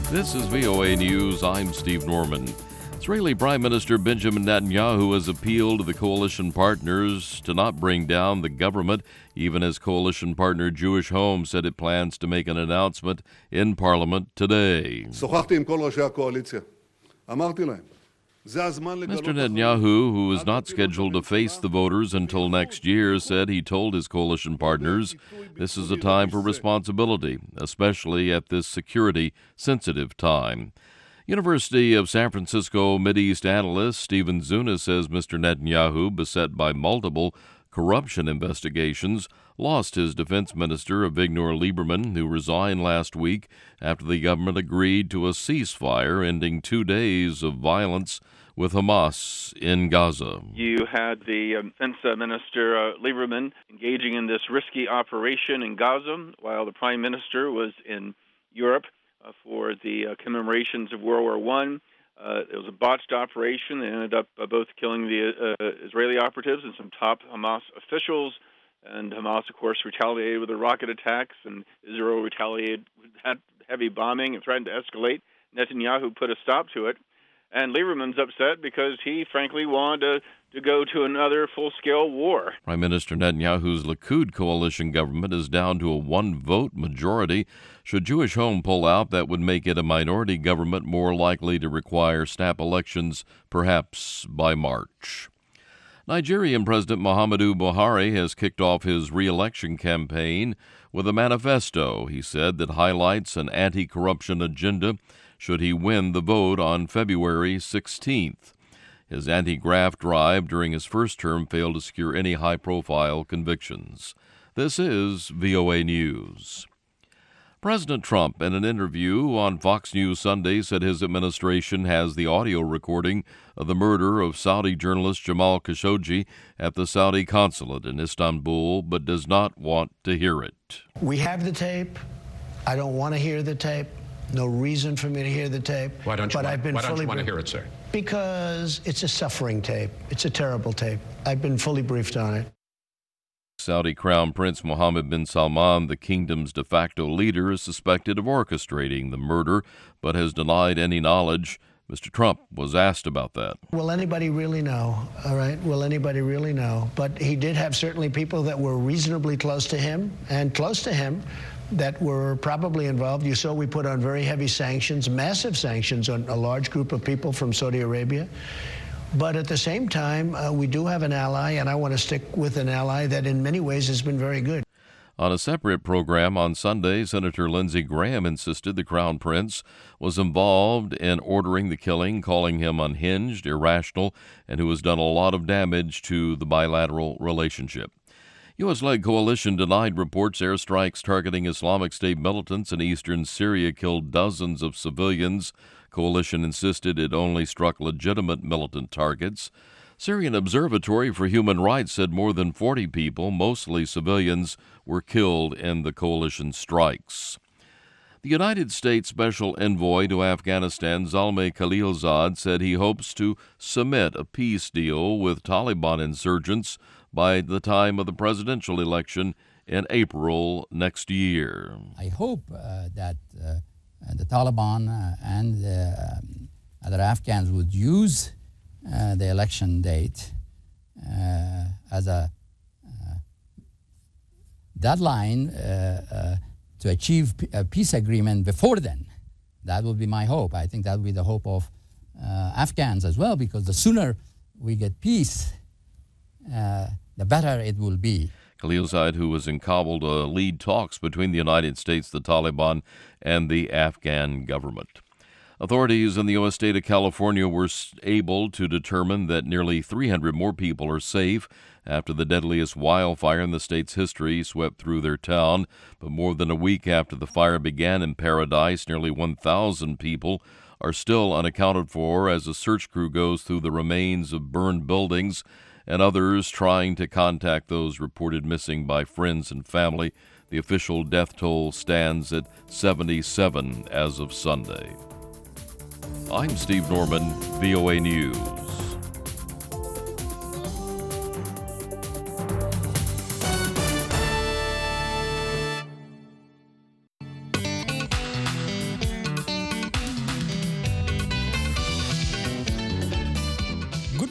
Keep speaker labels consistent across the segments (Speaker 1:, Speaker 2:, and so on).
Speaker 1: This is VOA News. I'm Steve Norman. Israeli Prime Minister Benjamin Netanyahu has appealed to the coalition partners to not bring down the government, even as coalition partner Jewish Home said it plans to make an announcement in Parliament today.
Speaker 2: שוחחתי עם כל ראשי הקואליציה. אמרתי להם,
Speaker 1: Mr. Netanyahu, who is not scheduled to face the voters until next year, said he told his coalition partners this is a time for responsibility, especially at this security-sensitive time. University of San Francisco Mideast analyst Stephen Zuna says Mr. Netanyahu, beset by multiple corruption investigations, lost his defense minister Avigdor Lieberman, who resigned last week after the government agreed to a ceasefire ending 2 days of violence with Hamas in Gaza.
Speaker 3: You had the defense minister Lieberman engaging in this risky operation in Gaza while the prime minister was in Europe for the commemorations of World War I. It was a botched operation. They ended up both killing the Israeli operatives and some top Hamas officials. And Hamas, of course, retaliated with the rocket attacks, and Israel retaliated with that heavy bombing and threatened to escalate. Netanyahu put a stop to it. And Lieberman's upset because he, frankly, wanted to go to another full-scale war.
Speaker 1: Prime Minister Netanyahu's Likud coalition government is down to a one-vote majority. Should Jewish Home pull out, that would make it a minority government more likely to require snap elections, perhaps by March. Nigerian President Muhammadu Buhari has kicked off his re-election campaign with a manifesto, he said, that highlights an anti-corruption agenda should he win the vote on February 16th. His anti-graft drive during his first term failed to secure any high-profile convictions. This is VOA News. President Trump, in an interview on Fox News Sunday, said his administration has the audio recording of the murder of Saudi journalist Jamal Khashoggi at the Saudi consulate in Istanbul, but does not want to hear it.
Speaker 4: We have the tape. I don't want to hear the tape. No reason for me to hear the tape.
Speaker 5: Why don't you want to hear it, sir?
Speaker 4: Because it's a suffering tape. It's a terrible tape. I've been fully briefed on it.
Speaker 1: Saudi Crown Prince Mohammed bin Salman, the kingdom's de facto leader, is suspected of orchestrating the murder, but has denied any knowledge. Mr. Trump was asked about that.
Speaker 4: Will anybody really know? All right, will anybody really know? But he did have certainly people that were reasonably close to him that were probably involved. You saw we put on very heavy sanctions, massive sanctions on a large group of people from Saudi Arabia. But at the same time, we do have an ally, and I want to stick with an ally that in many ways has been very good.
Speaker 1: On a separate program on Sunday, Senator Lindsey Graham insisted the Crown Prince was involved in ordering the killing, calling him unhinged, irrational, and who has done a lot of damage to the bilateral relationship. U.S.-led coalition denied reports airstrikes targeting Islamic State militants in eastern Syria killed dozens of civilians. Coalition insisted it only struck legitimate militant targets. Syrian Observatory for Human Rights said more than 40 people, mostly civilians, were killed in the coalition strikes. The United States Special Envoy to Afghanistan, Zalmay Khalilzad, said he hopes to submit a peace deal with Taliban insurgents by the time of the presidential election in April next year.
Speaker 6: I hope that the Taliban and the other Afghans would use the election date as a deadline to achieve a peace agreement before then. That would be my hope. I think that would be the hope of Afghans as well, because the sooner we get peace, the better it will be.
Speaker 1: Khalilzad, who was in Kabul to lead talks between the United States, the Taliban, and the Afghan government. Authorities in the U.S. state of California were able to determine that nearly 300 more people are safe after the deadliest wildfire in the state's history swept through their town. But more than a week after the fire began in Paradise, nearly 1,000 people are still unaccounted for as a search crew goes through the remains of burned buildings and others trying to contact those reported missing by friends and family. The official death toll stands at 77 as of Sunday. I'm Steve Norman, VOA News.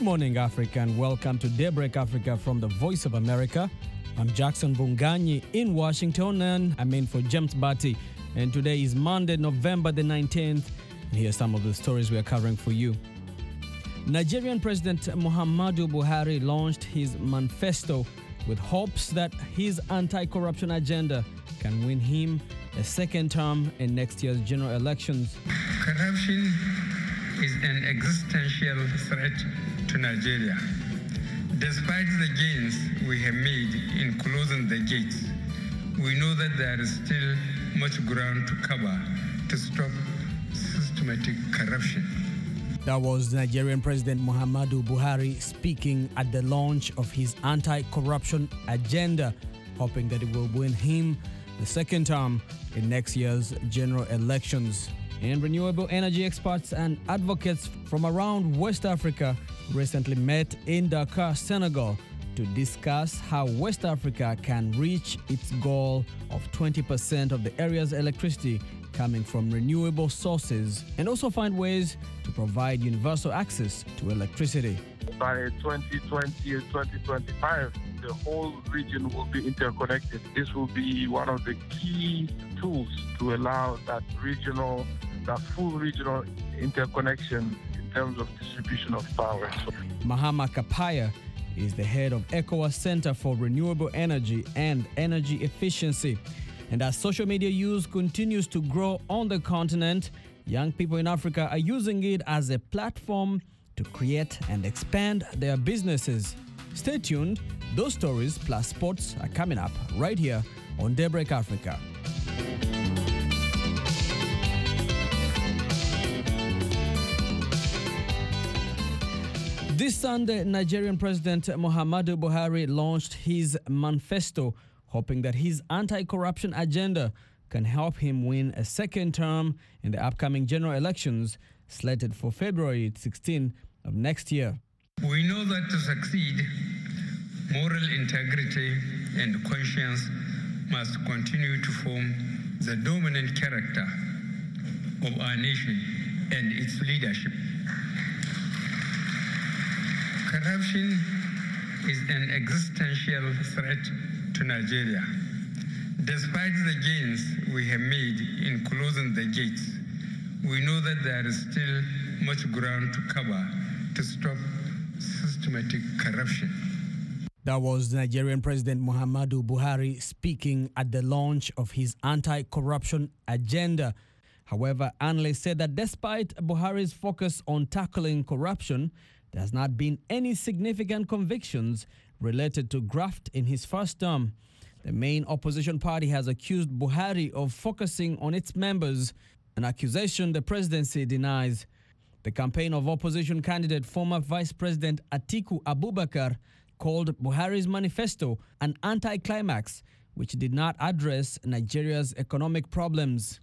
Speaker 7: morning, Africa, and welcome to Daybreak Africa from the Voice of America. I'm Jackson Bunganyi in Washington, and I'm in for James Batty. And today is Monday, November the 19th. And here are some of the stories we are covering for you. Nigerian President Muhammadu Buhari launched his manifesto with hopes that his anti-corruption agenda can win him a second term in next year's general elections.
Speaker 8: Corruption is an existential threat to Nigeria. Despite the gains we have made in closing the gates, we know that there is still much ground to cover to stop systematic corruption.
Speaker 7: That was Nigerian President Muhammadu Buhari speaking at the launch of his anti-corruption agenda, hoping that it will win him the second term in next year's general elections. And renewable energy experts and advocates from around West Africa recently met in Dakar, Senegal, to discuss how West Africa can reach its goal of 20% of the area's electricity coming from renewable sources, and also find ways to provide universal access to electricity.
Speaker 9: By 2020 or 2025, the whole region will be interconnected. This will be one of the key tools to allow that full regional interconnection in terms of distribution of power.
Speaker 7: Mahama Kapaya is the head of ECOWAS Center for Renewable Energy and Energy Efficiency. And as social media use continues to grow on the continent, young people in Africa are using it as a platform to create and expand their businesses. Stay tuned. Those stories plus sports are coming up right here on Daybreak Africa. This Sunday, Nigerian President Muhammadu Buhari launched his manifesto, hoping that his anti-corruption agenda can help him win a second term in the upcoming general elections slated for February 16 of next year.
Speaker 8: We know that to succeed, moral integrity and conscience must continue to form the dominant character of our nation and its leadership. Corruption is an existential threat to Nigeria. Despite the gains we have made in closing the gates, we know that there is still much ground to cover to stop systematic corruption.
Speaker 7: That was Nigerian President Muhammadu Buhari speaking at the launch of his anti-corruption agenda. However, analysts said that despite Buhari's focus on tackling corruption, there has not been any significant convictions related to graft in his first term. The main opposition party has accused Buhari of focusing on its members, an accusation the presidency denies. The campaign of opposition candidate, former Vice President Atiku Abubakar, called Buhari's manifesto an anti-climax, which did not address Nigeria's economic problems.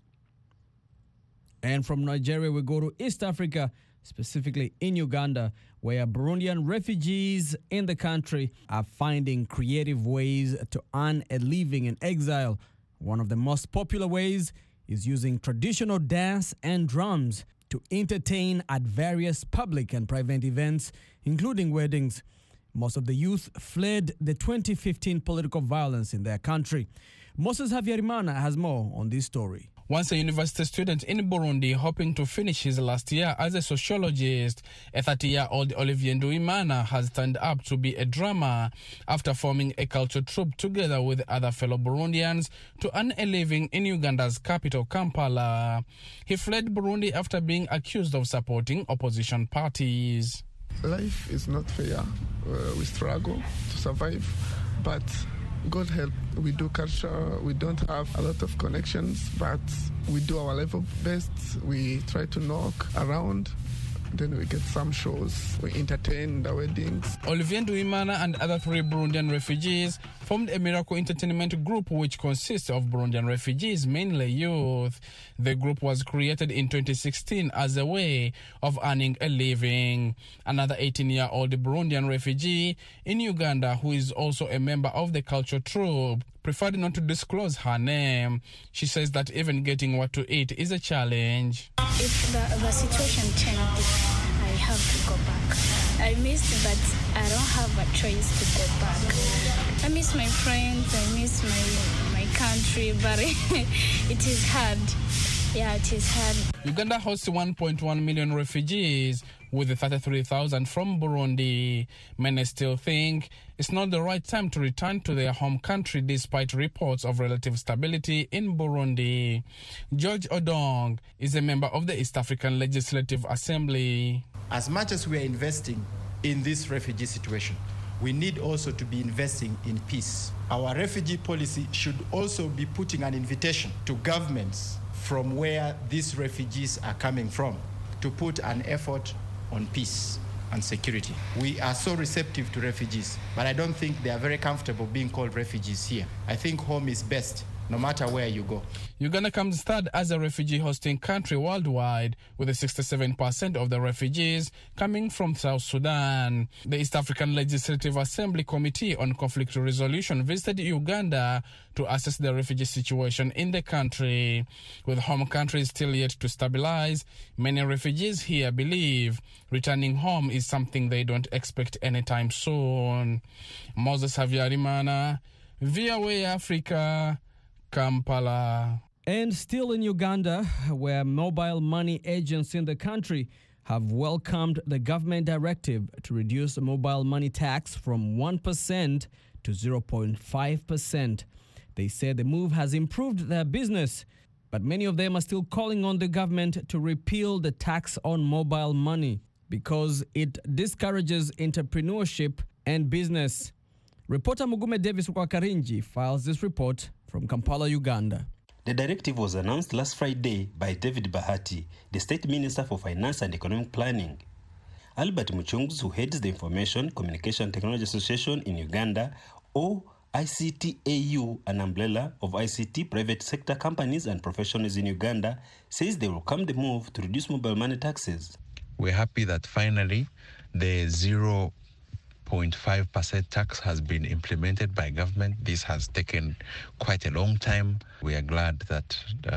Speaker 7: And from Nigeria, we go to East Africa, specifically in Uganda, where Burundian refugees in the country are finding creative ways to earn a living in exile. One of the most popular ways is using traditional dance and drums to entertain at various public and private events, including weddings. Most of the youth fled the 2015 political violence in their country. Moses Havyarimana has more on this story.
Speaker 10: Once a university student in Burundi hoping to finish his last year as a sociologist, a 30-year-old Olivier Nduimana has turned up to be a drummer after forming a culture troupe together with other fellow Burundians to earn a living in Uganda's capital, Kampala. He fled Burundi after being accused of supporting opposition parties.
Speaker 11: Life is not fair. We struggle to survive, but God help, we do culture. We don't have a lot of connections, but we do our level best. We try to knock around. Then we get some shows. We entertain the weddings.
Speaker 10: Olivier Nduimana and other 3 Burundian refugees formed a miracle entertainment group which consists of Burundian refugees, mainly youth. The group was created in 2016 as a way of earning a living. Another 18-year-old Burundian refugee in Uganda, who is also a member of the culture troupe, preferred not to disclose her name. She says that even getting what to eat is a challenge.
Speaker 12: If the situation changes, I have to go back. I miss, but I don't have a choice to go back. I miss my friends, I miss my country, but it is hard. Yeah, it is hard.
Speaker 10: Uganda hosts 1.1 million refugees, with 33,000 from Burundi. Many still think it's not the right time to return to their home country despite reports of relative stability in Burundi. George Odong is a member of the East African Legislative Assembly.
Speaker 13: As much as we are investing in this refugee situation, we need also to be investing in peace. Our refugee policy should also be putting an invitation to governments from where these refugees are coming from to put an effort on peace and security. We are so receptive to refugees, but I don't think they are very comfortable being called refugees here. I think home is best, no matter where you go.
Speaker 10: Uganda comes third as a refugee hosting country worldwide, with 67% of the refugees coming from South Sudan. The East African Legislative Assembly Committee on Conflict Resolution visited Uganda to assess the refugee situation in the country. With home countries still yet to stabilize, many refugees here believe returning home is something they don't expect anytime soon. Moses Havyarimana, VOA Africa, Kampala.
Speaker 7: And still in Uganda, where mobile money agents in the country have welcomed the government directive to reduce the mobile money tax from 1% to 0.5%. They say the move has improved their business, but many of them are still calling on the government to repeal the tax on mobile money because it discourages entrepreneurship and business. Reporter Mugume Davis Wakarinji files this report from Kampala, Uganda.
Speaker 14: The directive was announced last Friday by David Bahati, the State Minister for Finance and Economic Planning. Albert Muchungus, who heads the Information Communication Technology Association in Uganda, or ICTAU, an umbrella of ICT private sector companies and professionals in Uganda, says they welcome the move to reduce mobile money taxes.
Speaker 15: We're happy that finally the 0.5% tax has been implemented by government. This has taken quite a long time. We are glad that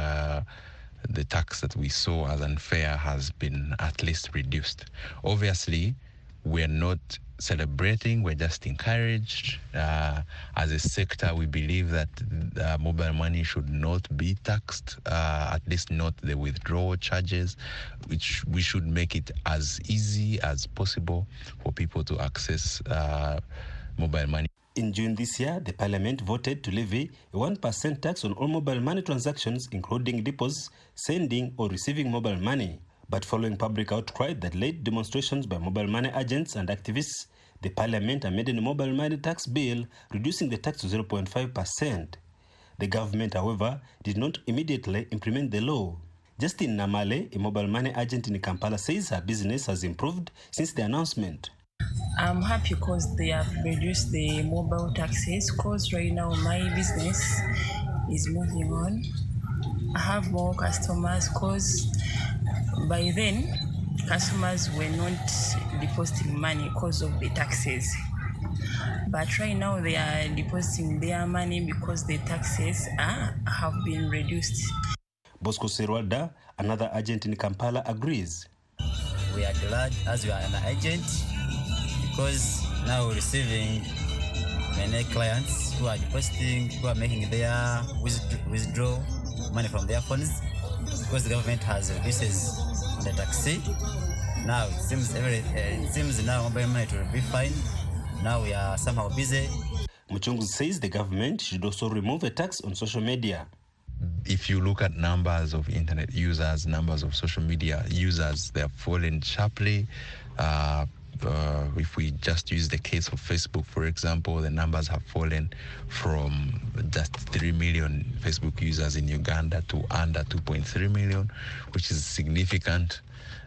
Speaker 15: the tax that we saw as unfair has been at least reduced. Obviously, we're not celebrating, we're just encouraged. As a sector, we believe that mobile money should not be taxed, at least not the withdrawal charges, which we should make it as easy as possible for people to access mobile money.
Speaker 14: In June this year, the parliament voted to levy a 1% tax on all mobile money transactions, including deposits, sending or receiving mobile money. But following public outcry that led demonstrations by mobile money agents and activists, the parliament amended the mobile money tax bill, reducing the tax to 0.5%. The government, however, did not immediately implement the law. Justin Namale, a mobile money agent in Kampala, says her business has improved since the announcement.
Speaker 16: I'm happy because they have reduced the mobile taxes, because right now my business is moving on. I have more customers because by then customers were not depositing money because of the taxes. But right now they are depositing their money because the taxes have been reduced.
Speaker 14: Bosco Serwalda, another agent in Kampala, agrees.
Speaker 17: We are glad as we are an agent because now we're receiving many clients who are depositing, who are making their withdraw money from their funds because the government has reduced the taxi. Now it seems now mobile money will be fine. Now we are somehow busy.
Speaker 14: Muchungu says the government should also remove a tax on social media.
Speaker 15: If you look at numbers of internet users, numbers of social media users, they have fallen sharply. If we just use the case of Facebook, for example, the numbers have fallen from just 3 million Facebook users in Uganda to under 2.3 million, which is significant.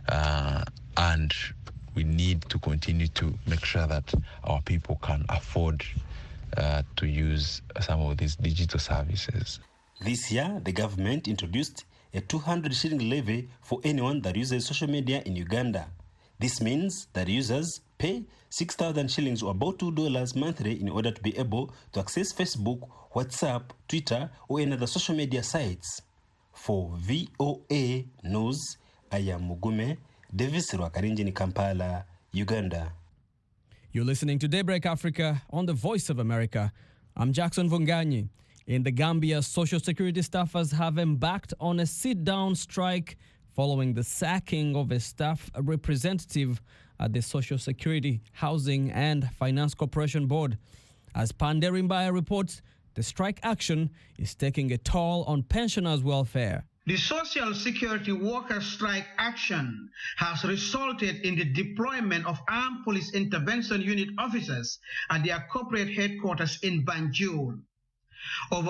Speaker 15: And we need to continue to make sure that our people can afford to use some of these digital services.
Speaker 14: This year, the government introduced a 200 shilling levy for anyone that uses social media in Uganda. This means that users pay 6,000 shillings or about $2 monthly in order to be able to access Facebook, WhatsApp, Twitter, or any other social media sites. For VOA News, I am Mugume Davis Rwakarinjini, Kampala, Uganda.
Speaker 7: You're listening to Daybreak Africa on the Voice of America. I'm Jackson Vunganyi. In the Gambia, social security staffers have embarked on a sit-down strike following the sacking of a staff representative at the Social Security, Housing and Finance Corporation Board. As Panderimbaya reports, the strike action is taking a toll on pensioners' welfare.
Speaker 18: The Social Security Workers' Strike action has resulted in the deployment of Armed Police Intervention Unit officers at their corporate headquarters in Banjul. Over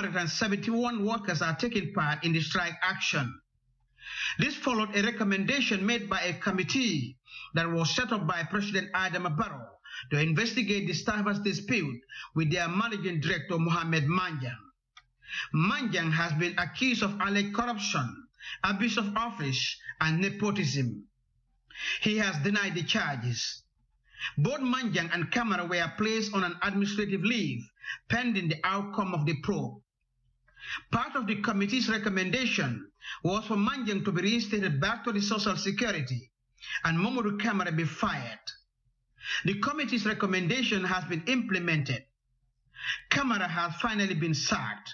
Speaker 18: 271 workers are taking part in the strike action. This followed a recommendation made by a committee that was set up by President Adama Barrow to investigate the staffers' dispute with their managing director, Mohamed Manjang. Manjang has been accused of alleged corruption, abuse of office, and nepotism. He has denied the charges. Both Manjang and Camara were placed on an administrative leave pending the outcome of the probe. Part of the committee's recommendation was for Manjang to be reinstated back to the Social Security and Mamadou Camara be fired. The committee's recommendation has been implemented. Camara has finally been sacked.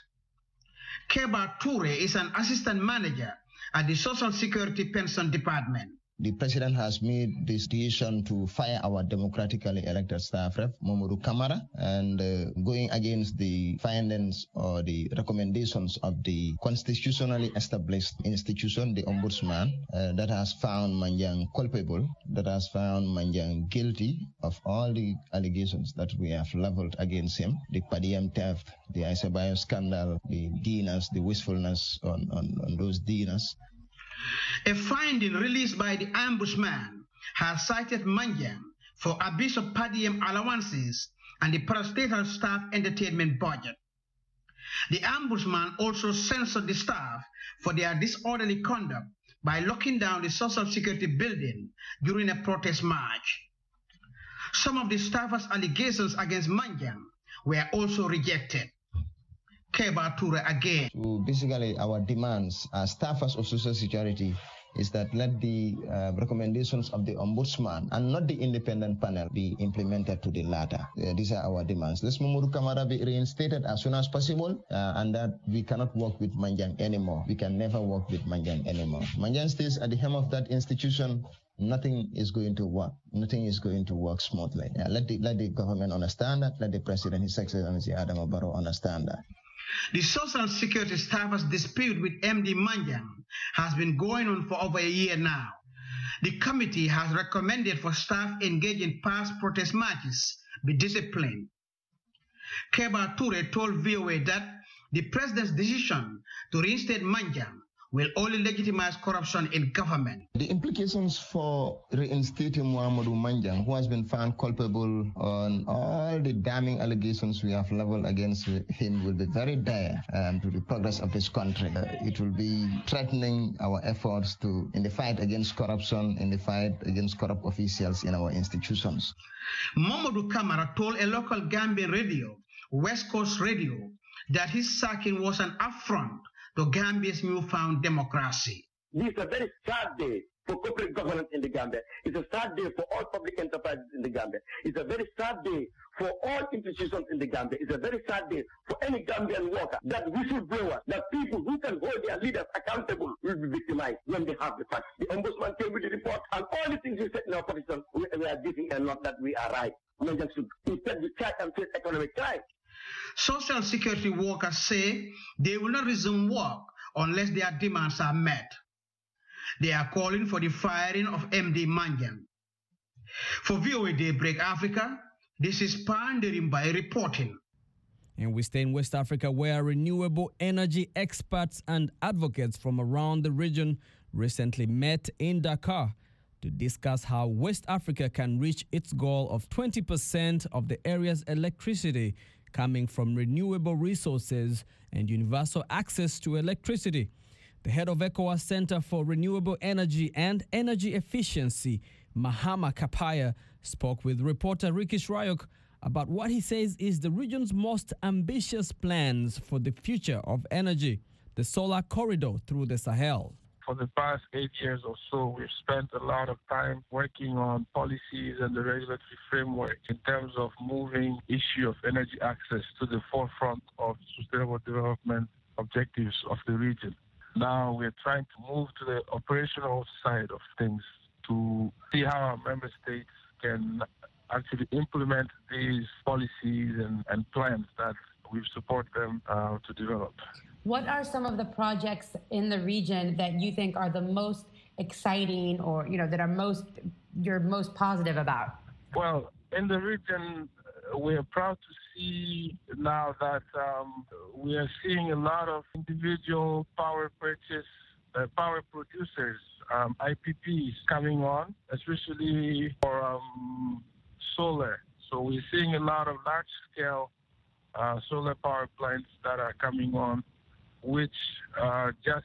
Speaker 18: Keba Toure is an assistant manager at the Social Security Pension Department.
Speaker 19: The president has made this decision to fire our democratically elected staff rep, Mamadou Camara, and going against the findings or the recommendations of the constitutionally established institution, the Ombudsman, that has found Manjang culpable, that has found Manjang guilty of all the allegations that we have leveled against him, the Padiem theft, the Isabayo scandal, the dinners, the wastefulness on those dinners.
Speaker 18: A finding released by the Ombudsman has cited Manjang for abuse of per diem allowances and the parastatal staff entertainment budget. The Ombudsman also censored the staff for their disorderly conduct by locking down the Social Security building during a protest march. Some of the staffers' allegations against Manjang were also rejected. Keba Toure again.
Speaker 19: So basically, our demands as staffers of Social Security is that let the recommendations of the Ombudsman and not the independent panel be implemented to the latter. These are our demands. Let Mamadou Camara be reinstated as soon as possible, and that we cannot work with Manjang anymore. We can never work with Manjang anymore. Manjang stays at the helm of that institution. Nothing is going to work. Nothing is going to work smoothly. Let the government understand that. Let the President, His Excellency Adama Barrow, understand that.
Speaker 18: The Social Security staffers' dispute with MD Manjang has been going on for over a year now. The committee has recommended for staff engaged in past protest marches be disciplined. Keba Toure told VOA that the president's decision to reinstate Manjang will only legitimize corruption in government.
Speaker 19: The implications for reinstating Muhammadu Manjang, who has been found culpable on all the damning allegations we have leveled against him, will be very dire to the progress of this country. It will be threatening our efforts in the fight against corruption, in the fight against corrupt officials in our institutions.
Speaker 18: Mamadou Camara told a local Gambian radio, West Coast Radio, that his sacking was an affront to Gambia's newfound democracy.
Speaker 20: This is a very sad day for corporate governance in the Gambia. It's a sad day for all public enterprises in the Gambia. It's a very sad day for all institutions in the Gambia. It's a very sad day for any Gambian worker that whistleblowers, that people who can hold their leaders accountable will be victimized when they have the facts. The Ombudsman came with the report, and all the things we said in our petition, we are giving a lot that we are right. Instead, we try and face economic crime.
Speaker 18: Social Security workers say they will not resume work unless their demands are met. They are calling for the firing of MD Manjang. For VOA Daybreak Africa, this is Panderimbaya reporting.
Speaker 7: And we stay in West Africa, where renewable energy experts and advocates from around the region recently met in Dakar to discuss how West Africa can reach its goal of 20% of the area's electricity coming from renewable resources and universal access to electricity. The head of ECOWAS Center for Renewable Energy and Energy Efficiency, Mahama Kapaya, spoke with reporter Rikish Rayok about what he says is the region's most ambitious plans for the future of energy, the solar corridor through the Sahel.
Speaker 9: for the past 8 years or so, we've spent a lot of time working on policies and the regulatory framework in terms of moving issue of energy access to the forefront of sustainable development objectives of the region. Now we're trying to move to the operational side of things to see how our member states can actually implement these policies and plans that we support them to develop.
Speaker 21: What are some of the projects in the region that you think are the most exciting, or that you're most positive about?
Speaker 9: Well, in the region, we're proud to see now that we are seeing a lot of individual power producers, IPPs coming on, especially for solar. So we're seeing a lot of large-scale solar power plants that are coming on, which just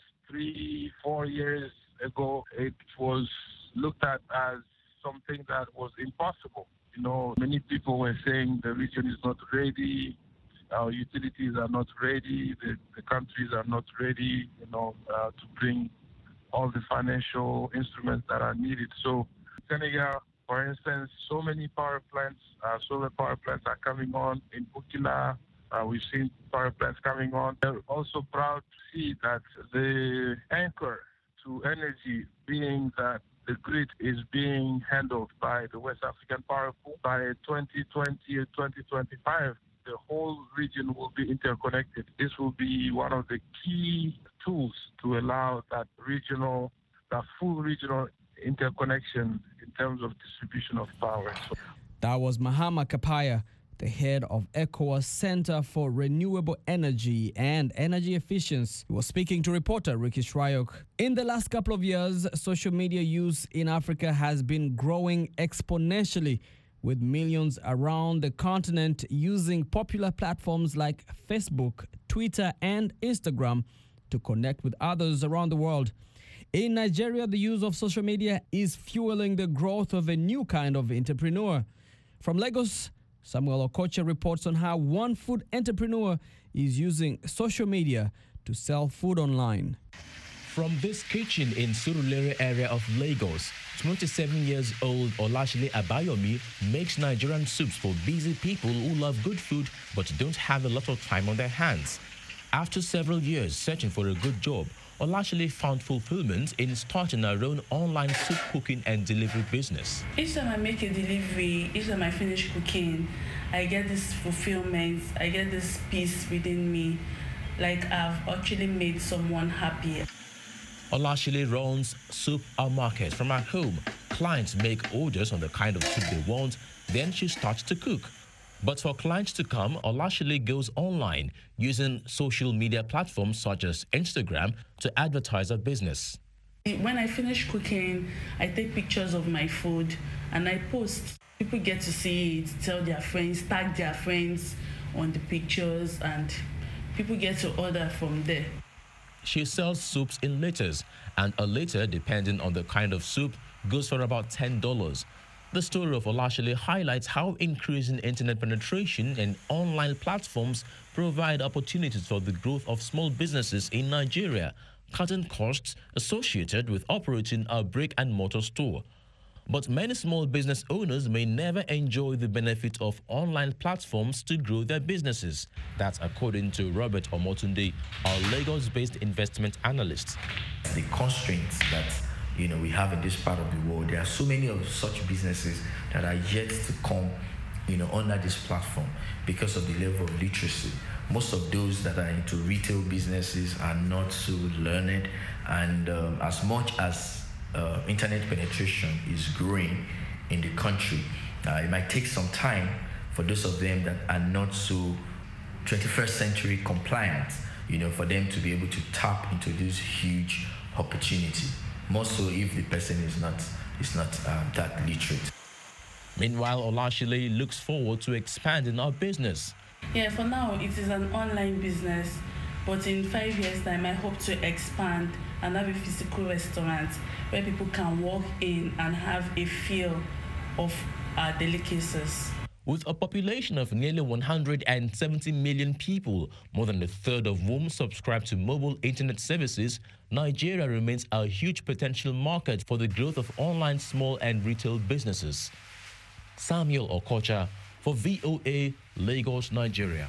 Speaker 9: 3-4 years ago, it was looked at as something that was impossible. Many people were saying the region is not ready, our utilities are not ready, the countries are not ready, to bring all the financial instruments that are needed. So Senegal, for instance, so many power plants, solar power plants are coming on. In Burkina, we've seen power plants coming on. They're also proud to see that the anchor to energy being that the grid is being handled by the West African Power Pool. By 2020 or 2025, the whole region will be interconnected. This will be one of the key tools to allow that full regional interconnection in terms of distribution of power.
Speaker 7: That was Mahama Kapaya, the head of ECOWAS Center for Renewable Energy and Energy Efficiency. He was speaking to reporter Ricky Shryock. In the last couple of years, social media use in Africa has been growing exponentially, with millions around the continent using popular platforms like Facebook, Twitter, and Instagram to connect with others around the world. In Nigeria, the use of social media is fueling the growth of a new kind of entrepreneur. From Lagos, Samuel Okocha reports on how one food entrepreneur is using social media to sell food online.
Speaker 22: From this kitchen in Surulere area of Lagos, 27 years old Olashile Abayomi makes Nigerian soups for busy people who love good food but don't have a lot of time on their hands. After several years searching for a good job, Olashile found fulfillment in starting her own online soup cooking and delivery business.
Speaker 23: Each time I make a delivery, each time I finish cooking, I get this fulfillment, I get this peace within me, like I've actually made someone happy.
Speaker 22: Olashile runs Soup Our Market from her home. Clients make orders on the kind of soup they want, then she starts to cook. But for clients to come, Olashile goes online using social media platforms such as Instagram to advertise her business.
Speaker 23: When I finish cooking, I take pictures of my food and I post. People get to see it, tell their friends, tag their friends on the pictures, and people get to order from there.
Speaker 22: She sells soups in liters, and a liter, depending on the kind of soup, goes for about $10. The story of Olashile highlights how increasing internet penetration and online platforms provide opportunities for the growth of small businesses in Nigeria, cutting costs associated with operating a brick-and-mortar store. But many small business owners may never enjoy the benefit of online platforms to grow their businesses. That's according to Robert Omotunde, our Lagos-based investment analyst.
Speaker 24: The constraints that we have in this part of the world, there are so many of such businesses that are yet to come under this platform because of the level of literacy. Most of those that are into retail businesses are not so learned, and as much as internet penetration is growing in the country, it might take some time for those of them that are not so 21st century compliant, for them to be able to tap into this huge opportunity. More so if the person is not that literate.
Speaker 22: Meanwhile, Olashile looks forward to expanding our business.
Speaker 23: Yeah, for now it is an online business, but in 5 years' time I hope to expand and have a physical restaurant where people can walk in and have a feel of our delicacies.
Speaker 22: With a population of nearly 170 million people, more than a third of whom subscribe to mobile internet services, Nigeria remains a huge potential market for the growth of online small and retail businesses. Samuel Okocha for VOA, Lagos, Nigeria.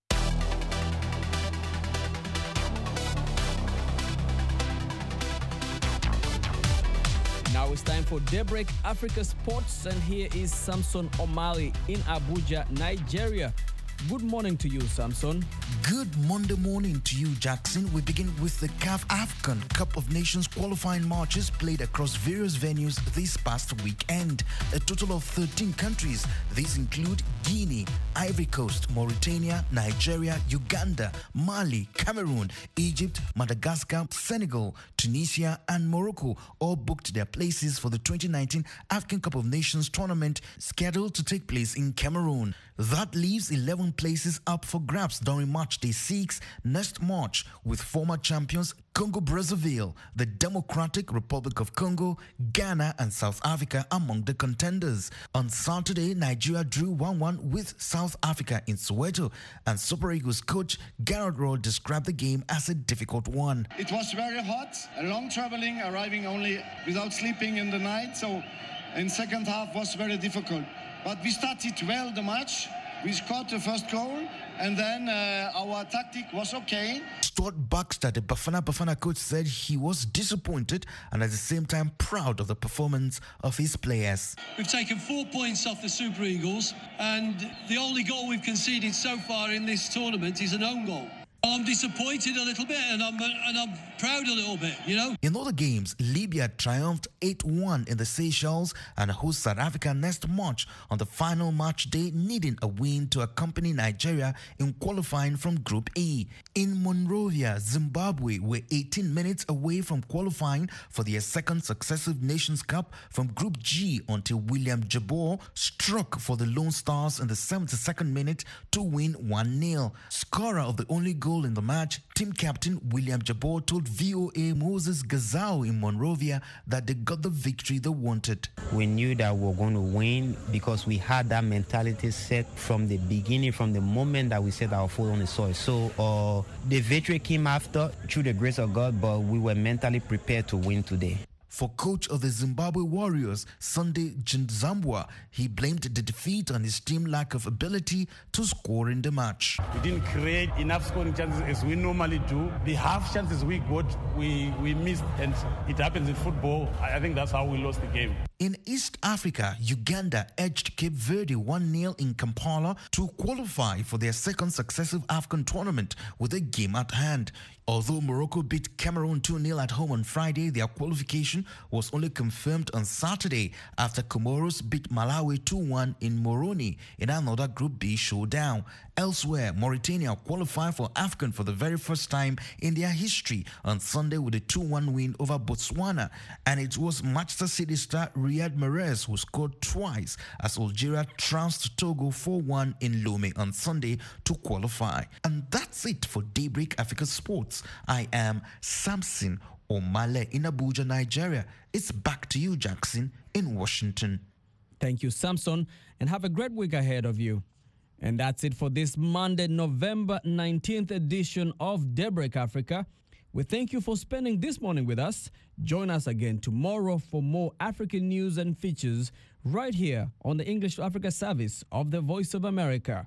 Speaker 7: Now it's time for Daybreak Africa Sports, and here is Samson Omali in Abuja, Nigeria. Good morning to you, Samson.
Speaker 2: Good Monday morning to you, Jackson. We begin with the CAF African Cup of Nations qualifying matches played across various venues this past weekend. A total of 13 countries. These include Guinea, Ivory Coast, Mauritania, Nigeria, Uganda, Mali, Cameroon, Egypt, Madagascar, Senegal, Tunisia, and Morocco all booked their places for the 2019 African Cup of Nations tournament scheduled to take place in Cameroon. That leaves 11 places up for grabs during Match Day 6 next March, with former champions Congo-Brazzaville, the Democratic Republic of Congo, Ghana, and South Africa among the contenders. On Saturday, Nigeria drew 1-1 with South Africa in Soweto, and Super Eagles coach Garrett Rowe described the game as a difficult one.
Speaker 3: It was very hot, a long traveling, arriving only without sleeping in the night, so in second half was very difficult. But we started well the match. We scored the first goal, and then our tactic was okay.
Speaker 2: Stuart Baxter, the Bafana coach, said he was disappointed and at the same time proud of the performance of his players.
Speaker 4: We've taken 4 points off the Super Eagles, and the only goal we've conceded so far in this tournament is an own goal. I'm disappointed a little bit, and I'm proud a little bit, you know.
Speaker 2: In other games, Libya triumphed 8-1 in the Seychelles and hosts South Africa next March on the final match day, needing a win to accompany Nigeria in qualifying from Group E. In Monrovia, Zimbabwe were 18 minutes away from qualifying for their second successive Nations Cup from Group G until William Jabor struck for the Lone Stars in the 72nd minute to win 1-0. Scorer of the only goal in the match, team captain William Jabor told VOA Moses Gazao in Monrovia that they got the victory they wanted.
Speaker 5: We knew that we were going to win because we had that mentality set from the beginning, from the moment that we set our foot on the soil. So the victory came after, through the grace of God, but we were mentally prepared to win today.
Speaker 2: For coach of the Zimbabwe Warriors, Sunday Nzambwa, he blamed the defeat on his team's lack of ability to score in the match.
Speaker 25: We didn't create enough scoring chances as we normally do. The half chances we got, we missed, and it happens in football. I think that's how we lost the game.
Speaker 2: In East Africa, Uganda edged Cape Verde 1-0 in Kampala to qualify for their second successive AFCON tournament with a game at hand. Although Morocco beat Cameroon 2-0 at home on Friday, their qualification was only confirmed on Saturday after Comoros beat Malawi 2-1 in Moroni in another Group B showdown. Elsewhere, Mauritania qualified for AFCON for the very first time in their history on Sunday with a 2-1 win over Botswana, and it was Manchester City star Riyad Mahrez who scored twice as Algeria trounced Togo 4-1 in Lomé on Sunday to qualify. And that's it for Daybreak Africa Sports. I am Samson Omale in Abuja, Nigeria. It's back to you, Jackson, in Washington.
Speaker 7: Thank you, Samson, and have a great week ahead of you. And that's it for this Monday, November 19th edition of Daybreak Africa. We thank you for spending this morning with us. Join us again tomorrow for more African news and features right here on the English to Africa service of the Voice of America.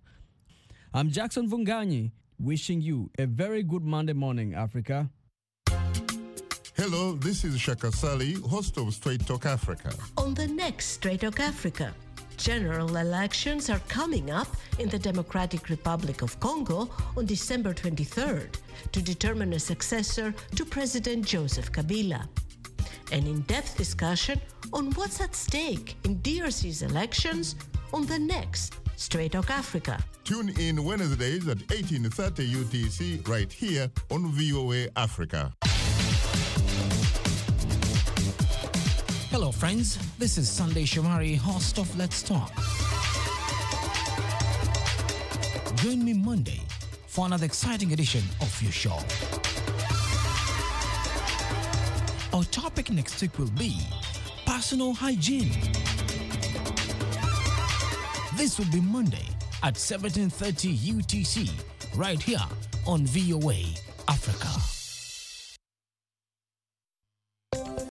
Speaker 7: I'm Jackson Vunganyi, wishing you a very good Monday morning, Africa.
Speaker 26: Hello, this is Shaka Sali, host of Straight Talk Africa.
Speaker 27: On the next Straight Talk Africa, general elections are coming up in the Democratic Republic of Congo on December 23rd to determine a successor to President Joseph Kabila. An in-depth discussion on what's at stake in DRC's elections on the next Straight Talk Africa.
Speaker 26: Tune in Wednesdays at 18:30 UTC right here on VOA Africa.
Speaker 28: Hello friends, this is Sunday Shomari, host of Let's Talk. Join me Monday for another exciting edition of your show. Our topic next week will be personal hygiene. This will be Monday at 17:30 UTC, right here on VOA Africa.